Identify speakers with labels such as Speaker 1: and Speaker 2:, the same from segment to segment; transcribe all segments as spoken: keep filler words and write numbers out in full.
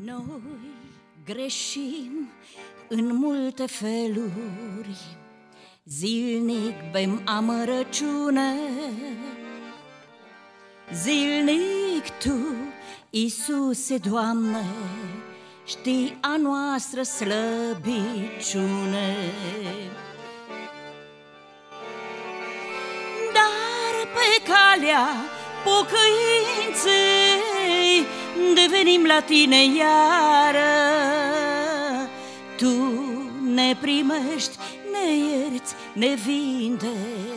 Speaker 1: Noi greșim în multe feluri, zilnic bem amărăciune. Zilnic Tu, Iisuse, Doamne, știi a noastră slăbiciune. Dar pe calea pocăinței devenim la Tine iară. Tu ne primești, ne ierți, ne vindeci,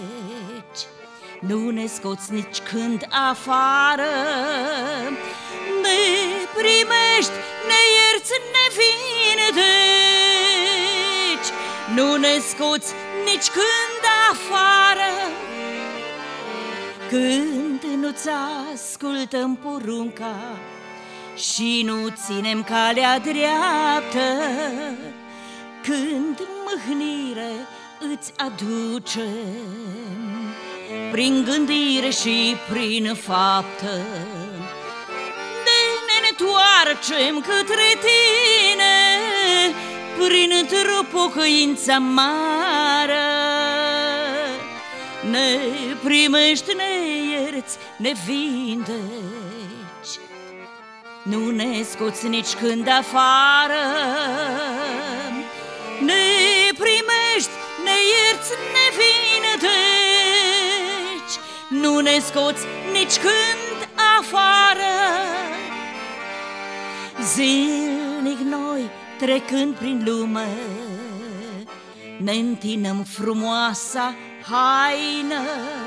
Speaker 1: nu ne scoți nici când afară. Ne primești, ne ierți, ne vindeci, nu ne scoți nici când afară. Când nu-ți ascultăm porunca și nu ținem calea dreaptă, când mâhnire îți aducem prin gândire și prin faptă, de ne întoarcem către Tine printr-o pocăință amară. Ne primești, ne ierți, ne vindeci, nu ne scoți nici când afară. Ne primești, ne ierți, ne vindeci, nu ne scoți nici când afară. Zilnic noi, trecând prin lume, ne întinăm frumoasa haină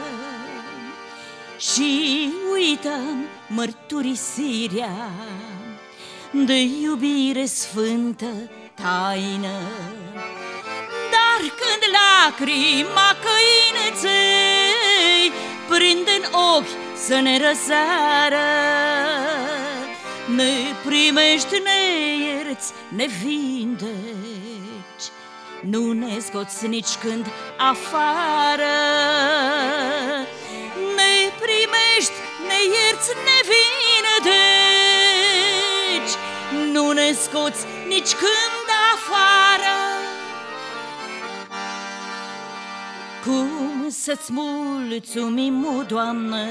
Speaker 1: și uităm mărturisirea de iubire sfântă taină. Dar când lacrima căinței prind în ochi să ne răsară, ne primești, ne ierți, ne vindeci, nu ne scoți nici când afară. Ne primești, ne ierți, ne vindeci, nu ne scoți nici când afară. Cum să-ți mulțumim, o Doamne,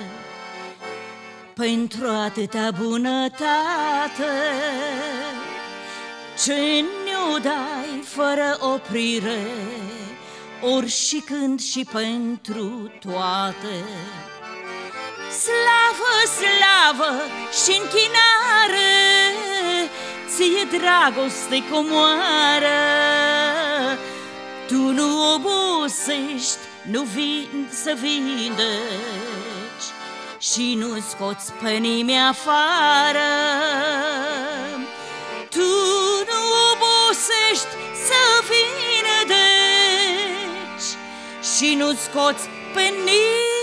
Speaker 1: pentru atâta bunătate ce ne-o dai fără oprire, ori și când și pentru toate. Slavă, slavă și închinare ție, dragoste comoară. Tu nu obosești, nu vin să vindeci și nu scoți pe nimeni afară. Tu nu obosești să vindeci și nu scoți pe nimeni